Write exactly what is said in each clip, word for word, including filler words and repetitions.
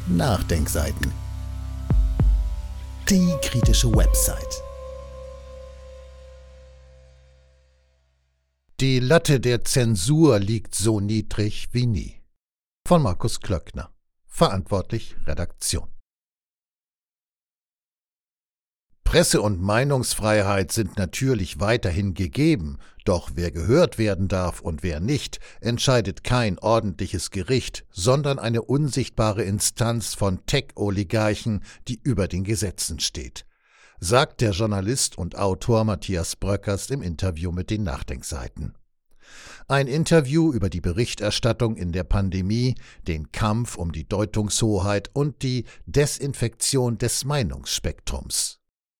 Nachdenkseiten. Die kritische Website. Die Latte der Zensur liegt so niedrig wie nie. Von Markus Klöckner. Verantwortlich Redaktion. Presse- und Meinungsfreiheit sind natürlich weiterhin gegeben, doch wer gehört werden darf und wer nicht, entscheidet kein ordentliches Gericht, sondern eine unsichtbare Instanz von Tech-Oligarchen, die über den Gesetzen steht, sagt der Journalist und Autor Matthias Bröckers im Interview mit den Nachdenkseiten. Ein Interview über die Berichterstattung in der Pandemie, den Kampf um die Deutungshoheit und die Desinfektion des Meinungsspektrums.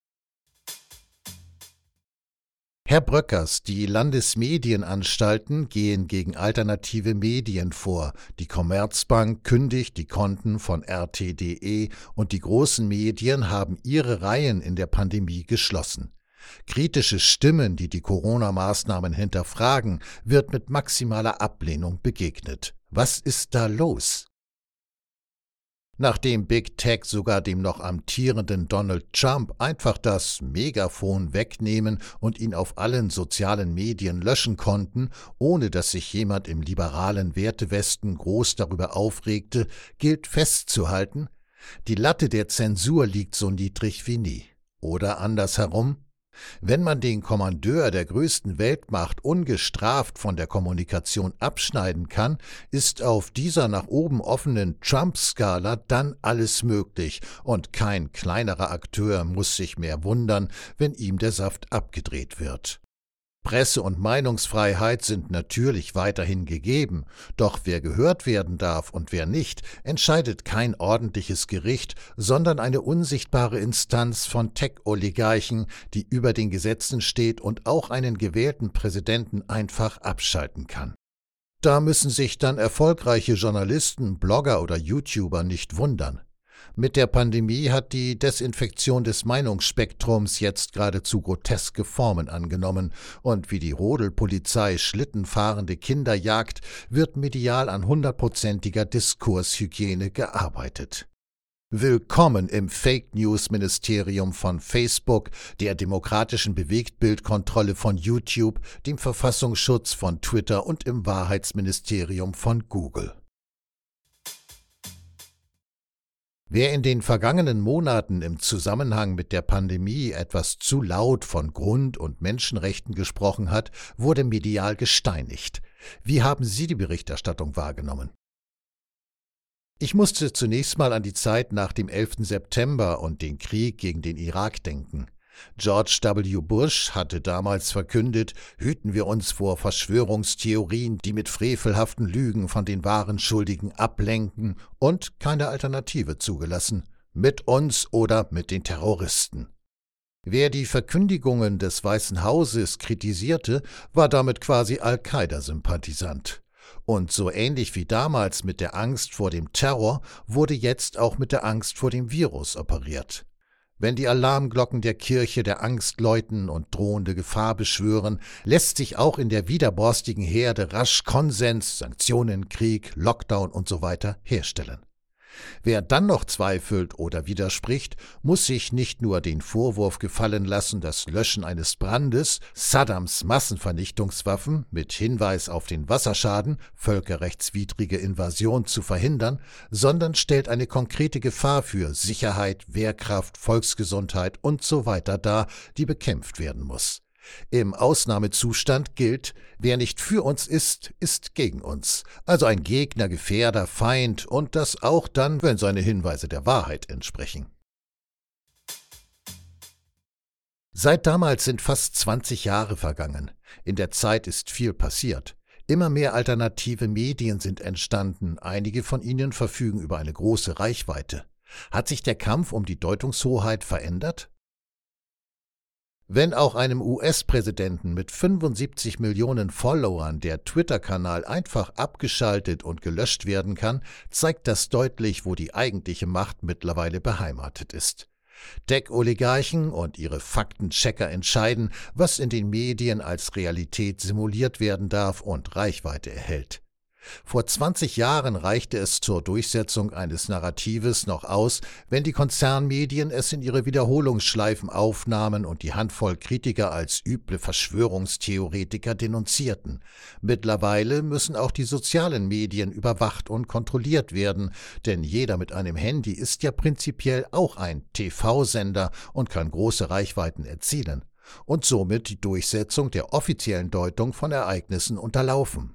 Herr Bröckers, die Landesmedienanstalten gehen gegen alternative Medien vor. Die Commerzbank kündigt die Konten von R T punkt D E und die großen Medien haben ihre Reihen in der Pandemie geschlossen. Kritische Stimmen, die die Corona-Maßnahmen hinterfragen, wird mit maximaler Ablehnung begegnet. Was ist da los? Nachdem Big Tech sogar dem noch amtierenden Donald Trump einfach das Megafon wegnehmen und ihn auf allen sozialen Medien löschen konnten, ohne dass sich jemand im liberalen Wertewesten groß darüber aufregte, gilt festzuhalten, die Latte der Zensur liegt so niedrig wie nie. Oder andersherum: Wenn man den Kommandeur der größten Weltmacht ungestraft von der Kommunikation abschneiden kann, ist auf dieser nach oben offenen Trump-Skala dann alles möglich und kein kleinerer Akteur muss sich mehr wundern, wenn ihm der Saft abgedreht wird. Presse- und Meinungsfreiheit sind natürlich weiterhin gegeben, doch wer gehört werden darf und wer nicht, entscheidet kein ordentliches Gericht, sondern eine unsichtbare Instanz von Tech-Oligarchen, die über den Gesetzen steht und auch einen gewählten Präsidenten einfach abschalten kann. Da müssen sich dann erfolgreiche Journalisten, Blogger oder YouTuber nicht wundern. Mit der Pandemie hat die Desinfektion des Meinungsspektrums jetzt geradezu groteske Formen angenommen und wie die Rodelpolizei schlittenfahrende Kinder jagt, wird medial an hundertprozentiger Diskurshygiene gearbeitet. Willkommen im Fake-News-Ministerium von Facebook, der demokratischen Bewegtbildkontrolle von YouTube, dem Verfassungsschutz von Twitter und im Wahrheitsministerium von Google. Wer in den vergangenen Monaten im Zusammenhang mit der Pandemie etwas zu laut von Grund- und Menschenrechten gesprochen hat, wurde medial gesteinigt. Wie haben Sie die Berichterstattung wahrgenommen? Ich musste zunächst mal an die Zeit nach dem elften September und den Krieg gegen den Irak denken. George W. Bush hatte damals verkündet, hüten wir uns vor Verschwörungstheorien, die mit frevelhaften Lügen von den wahren Schuldigen ablenken, und keine Alternative zugelassen, mit uns oder mit den Terroristen. Wer die Verkündigungen des Weißen Hauses kritisierte, war damit quasi Al-Qaida-Sympathisant. Und so ähnlich wie damals mit der Angst vor dem Terror wurde jetzt auch mit der Angst vor dem Virus operiert. Wenn die Alarmglocken der Kirche der Angst läuten und drohende Gefahr beschwören, lässt sich auch in der widerborstigen Herde rasch Konsens, Sanktionen, Krieg, Lockdown usw. herstellen. Wer dann noch zweifelt oder widerspricht, muss sich nicht nur den Vorwurf gefallen lassen, das Löschen eines Brandes, Saddams Massenvernichtungswaffen mit Hinweis auf den Wasserschaden, völkerrechtswidrige Invasion zu verhindern, sondern stellt eine konkrete Gefahr für Sicherheit, Wehrkraft, Volksgesundheit usw. dar, die bekämpft werden muss. Im Ausnahmezustand gilt, wer nicht für uns ist, ist gegen uns. Also ein Gegner, Gefährder, Feind und das auch dann, wenn seine Hinweise der Wahrheit entsprechen. Seit damals sind fast zwanzig Jahre vergangen. In der Zeit ist viel passiert. Immer mehr alternative Medien sind entstanden, einige von ihnen verfügen über eine große Reichweite. Hat sich der Kampf um die Deutungshoheit verändert? Wenn auch einem U S-Präsidenten mit fünfundsiebzig Millionen Followern der Twitter-Kanal einfach abgeschaltet und gelöscht werden kann, zeigt das deutlich, wo die eigentliche Macht mittlerweile beheimatet ist. Tech-Oligarchen und ihre Faktenchecker entscheiden, was in den Medien als Realität simuliert werden darf und Reichweite erhält. Vor zwanzig Jahren reichte es zur Durchsetzung eines Narratives noch aus, wenn die Konzernmedien es in ihre Wiederholungsschleifen aufnahmen und die Handvoll Kritiker als üble Verschwörungstheoretiker denunzierten. Mittlerweile müssen auch die sozialen Medien überwacht und kontrolliert werden, denn jeder mit einem Handy ist ja prinzipiell auch ein T V-Sender und kann große Reichweiten erzielen und somit die Durchsetzung der offiziellen Deutung von Ereignissen unterlaufen.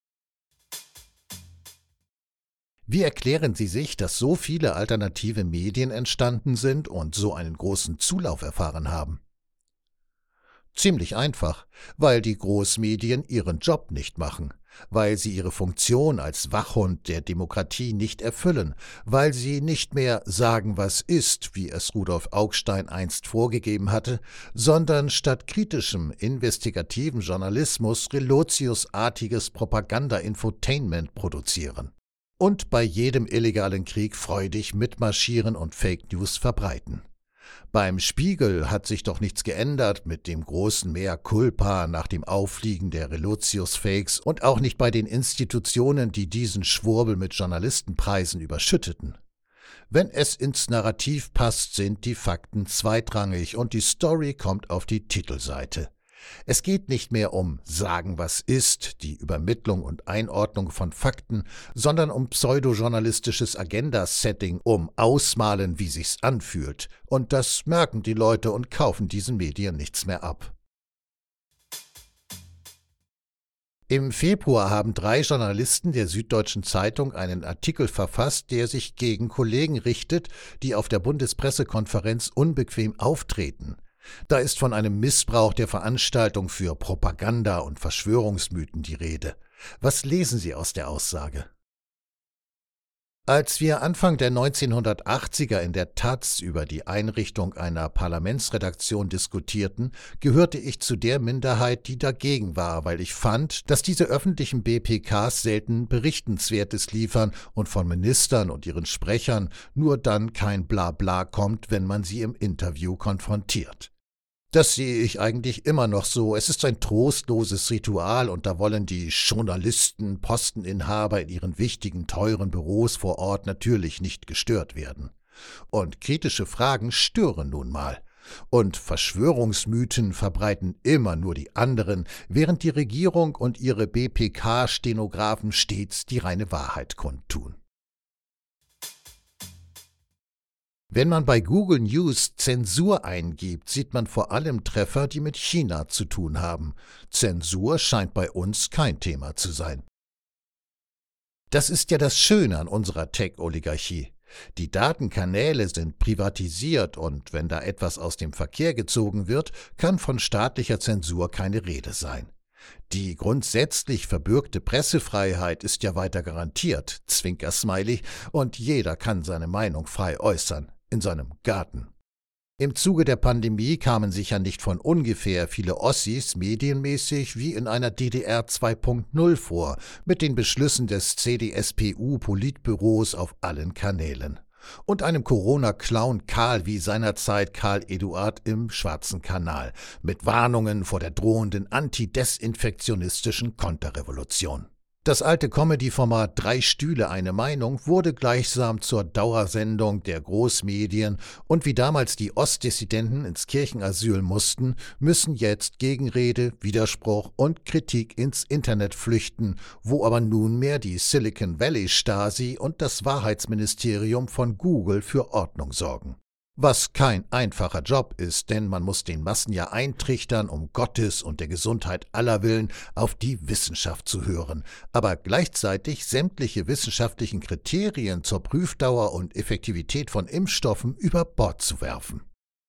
Wie erklären Sie sich, dass so viele alternative Medien entstanden sind und so einen großen Zulauf erfahren haben? Ziemlich einfach, weil die Großmedien ihren Job nicht machen, weil sie ihre Funktion als Wachhund der Demokratie nicht erfüllen, weil sie nicht mehr sagen, was ist, wie es Rudolf Augstein einst vorgegeben hatte, sondern statt kritischem, investigativen Journalismus Relotius-artiges Propaganda-Infotainment produzieren. Und bei jedem illegalen Krieg freudig mitmarschieren und Fake News verbreiten. Beim Spiegel hat sich doch nichts geändert mit dem großen Mea culpa nach dem Auffliegen der Relotius-Fakes und auch nicht bei den Institutionen, die diesen Schwurbel mit Journalistenpreisen überschütteten. Wenn es ins Narrativ passt, sind die Fakten zweitrangig und die Story kommt auf die Titelseite. Es geht nicht mehr um Sagen, was ist, die Übermittlung und Einordnung von Fakten, sondern um pseudojournalistisches Agenda-Setting, um Ausmalen, wie sich's anfühlt. Und das merken die Leute und kaufen diesen Medien nichts mehr ab. Im Februar haben drei Journalisten der Süddeutschen Zeitung einen Artikel verfasst, der sich gegen Kollegen richtet, die auf der Bundespressekonferenz unbequem auftreten. Da ist von einem Missbrauch der Veranstaltung für Propaganda und Verschwörungsmythen die Rede. Was lesen Sie aus der Aussage? Als wir Anfang der neunzehnhundertachtziger in der Taz über die Einrichtung einer Parlamentsredaktion diskutierten, gehörte ich zu der Minderheit, die dagegen war, weil ich fand, dass diese öffentlichen B P Ks selten Berichtenswertes liefern und von Ministern und ihren Sprechern nur dann kein Blabla kommt, wenn man sie im Interview konfrontiert. Das sehe ich eigentlich immer noch so. Es ist ein trostloses Ritual und da wollen die Journalisten, Posteninhaber in ihren wichtigen, teuren Büros vor Ort natürlich nicht gestört werden. Und kritische Fragen stören nun mal. Und Verschwörungsmythen verbreiten immer nur die anderen, während die Regierung und ihre B P K-Stenografen stets die reine Wahrheit kundtun. Wenn man bei Google News Zensur eingibt, sieht man vor allem Treffer, die mit China zu tun haben. Zensur scheint bei uns kein Thema zu sein. Das ist ja das Schöne an unserer Tech-Oligarchie. Die Datenkanäle sind privatisiert und wenn da etwas aus dem Verkehr gezogen wird, kann von staatlicher Zensur keine Rede sein. Die grundsätzlich verbürgte Pressefreiheit ist ja weiter garantiert, Zwinker-Smiley, und jeder kann seine Meinung frei äußern. In seinem Garten. Im Zuge der Pandemie kamen sicher nicht von ungefähr viele Ossis medienmäßig wie in einer D D R zwei Punkt null vor, mit den Beschlüssen des C D S P U-Politbüros auf allen Kanälen. Und einem Corona-Clown Karl wie seinerzeit Karl Eduard im Schwarzen Kanal, mit Warnungen vor der drohenden antidesinfektionistischen Konterrevolution. Das alte Comedy-Format Drei Stühle, eine Meinung wurde gleichsam zur Dauersendung der Großmedien und wie damals die Ostdissidenten ins Kirchenasyl mussten, müssen jetzt Gegenrede, Widerspruch und Kritik ins Internet flüchten, wo aber nunmehr die Silicon Valley Stasi und das Wahrheitsministerium von Google für Ordnung sorgen. Was kein einfacher Job ist, denn man muss den Massen ja eintrichtern, um Gottes und der Gesundheit aller Willen auf die Wissenschaft zu hören, aber gleichzeitig sämtliche wissenschaftlichen Kriterien zur Prüfdauer und Effektivität von Impfstoffen über Bord zu werfen.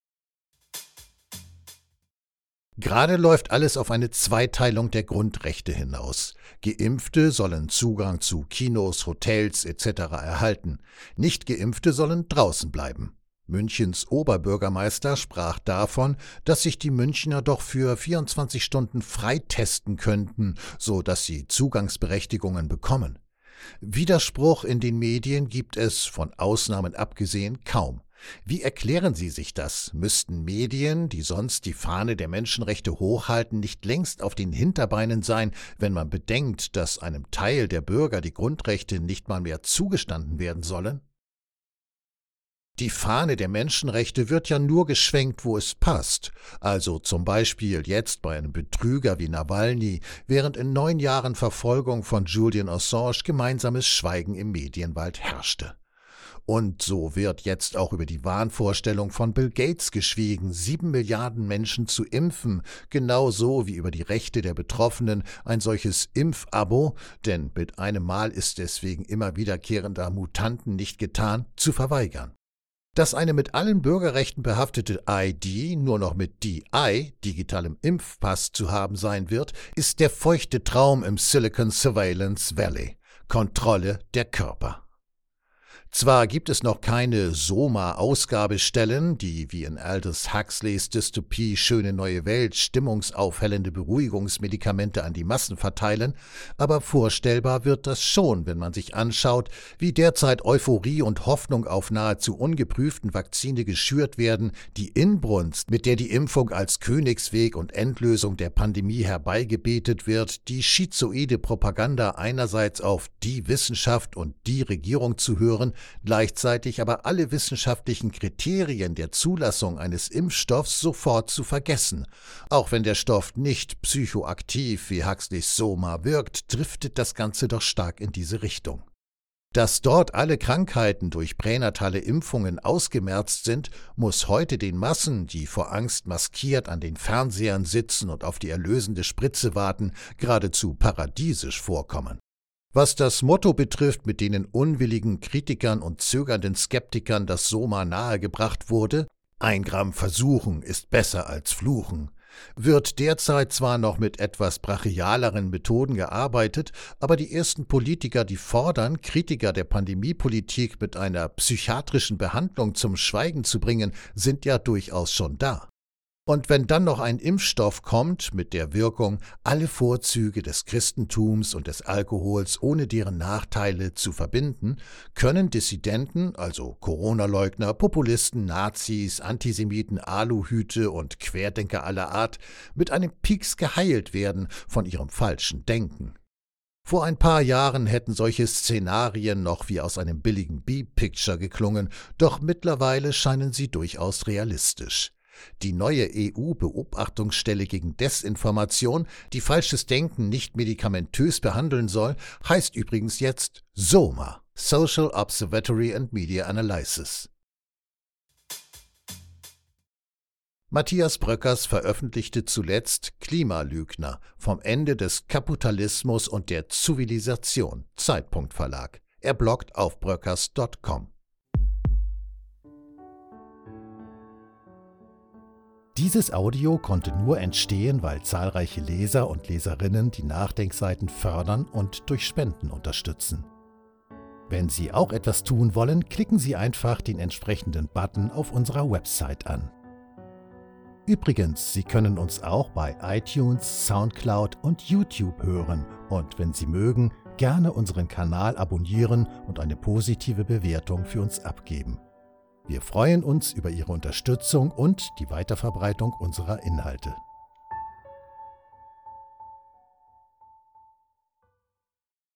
Gerade läuft alles auf eine Zweiteilung der Grundrechte hinaus. Geimpfte sollen Zugang zu Kinos, Hotels et cetera erhalten, Nicht-Geimpfte sollen draußen bleiben. Münchens Oberbürgermeister sprach davon, dass sich die Münchner doch für vierundzwanzig Stunden freitesten könnten, so dass sie Zugangsberechtigungen bekommen. Widerspruch in den Medien gibt es, von Ausnahmen abgesehen, kaum. Wie erklären Sie sich das? Müssten Medien, die sonst die Fahne der Menschenrechte hochhalten, nicht längst auf den Hinterbeinen sein, wenn man bedenkt, dass einem Teil der Bürger die Grundrechte nicht mal mehr zugestanden werden sollen? Die Fahne der Menschenrechte wird ja nur geschwenkt, wo es passt, also zum Beispiel jetzt bei einem Betrüger wie Nawalny, während in neun Jahren Verfolgung von Julian Assange gemeinsames Schweigen im Medienwald herrschte. Und so wird jetzt auch über die Wahnvorstellung von Bill Gates geschwiegen, sieben Milliarden Menschen zu impfen, genauso wie über die Rechte der Betroffenen, ein solches Impfabo, denn mit einem Mal ist es wegen immer wiederkehrender Mutanten nicht getan, zu verweigern. Dass eine mit allen Bürgerrechten behaftete I D nur noch mit D I, digitalem Impfpass, zu haben sein wird, ist der feuchte Traum im Silicon Surveillance Valley. Kontrolle der Körper. Zwar gibt es noch keine Soma-Ausgabestellen, die wie in Aldous Huxleys Dystopie Schöne neue Welt stimmungsaufhellende Beruhigungsmedikamente an die Massen verteilen, aber vorstellbar wird das schon, wenn man sich anschaut, wie derzeit Euphorie und Hoffnung auf nahezu ungeprüften Vakzine geschürt werden, die Inbrunst, mit der die Impfung als Königsweg und Endlösung der Pandemie herbeigebetet wird, die schizoide Propaganda einerseits auf die Wissenschaft und die Regierung zu hören, gleichzeitig aber alle wissenschaftlichen Kriterien der Zulassung eines Impfstoffs sofort zu vergessen. Auch wenn der Stoff nicht psychoaktiv wie Huxleys Soma wirkt, driftet das Ganze doch stark in diese Richtung. Dass dort alle Krankheiten durch pränatale Impfungen ausgemerzt sind, muss heute den Massen, die vor Angst maskiert an den Fernsehern sitzen und auf die erlösende Spritze warten, geradezu paradiesisch vorkommen. Was das Motto betrifft, mit denen unwilligen Kritikern und zögernden Skeptikern das Soma nahegebracht wurde, ein Gramm versuchen ist besser als fluchen, wird derzeit zwar noch mit etwas brachialeren Methoden gearbeitet, aber die ersten Politiker, die fordern, Kritiker der Pandemiepolitik mit einer psychiatrischen Behandlung zum Schweigen zu bringen, sind ja durchaus schon da. Und wenn dann noch ein Impfstoff kommt mit der Wirkung, alle Vorzüge des Christentums und des Alkohols ohne deren Nachteile zu verbinden, können Dissidenten, also Corona-Leugner, Populisten, Nazis, Antisemiten, Aluhüte und Querdenker aller Art, mit einem Pieks geheilt werden von ihrem falschen Denken. Vor ein paar Jahren hätten solche Szenarien noch wie aus einem billigen B-Picture geklungen, doch mittlerweile scheinen sie durchaus realistisch. Die neue E U-Beobachtungsstelle gegen Desinformation, die falsches Denken nicht medikamentös behandeln soll, heißt übrigens jetzt SOMA, Social Observatory and Media Analysis. Matthias Bröckers veröffentlichte zuletzt Klimalügner, vom Ende des Kapitalismus und der Zivilisation, Zeitpunkt Verlag. Er bloggt auf bröckers punkt com. Dieses Audio konnte nur entstehen, weil zahlreiche Leser und Leserinnen die Nachdenkseiten fördern und durch Spenden unterstützen. Wenn Sie auch etwas tun wollen, klicken Sie einfach den entsprechenden Button auf unserer Website an. Übrigens, Sie können uns auch bei iTunes, Soundcloud und YouTube hören und wenn Sie mögen, gerne unseren Kanal abonnieren und eine positive Bewertung für uns abgeben. Wir freuen uns über Ihre Unterstützung und die Weiterverbreitung unserer Inhalte.